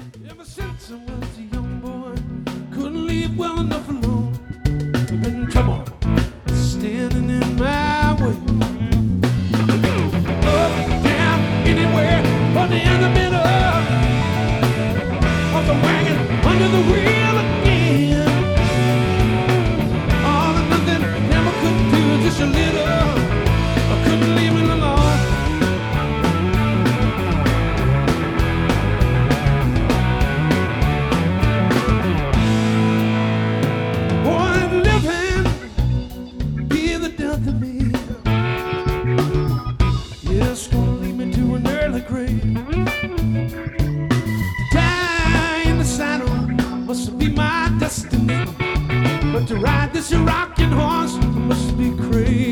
Ever since I was a young boy, couldn't leave well enough alone. You've been in trouble, standing in my way. Up, down, anywhere, but the end of it up. Off the wagon, under the wheel again. All or nothing, never could do just a little. I couldn't leave it alone. To me, yes, gonna lead me to an early grave. To die in the saddle must be my destiny, but to ride this rocking horse must be crazy.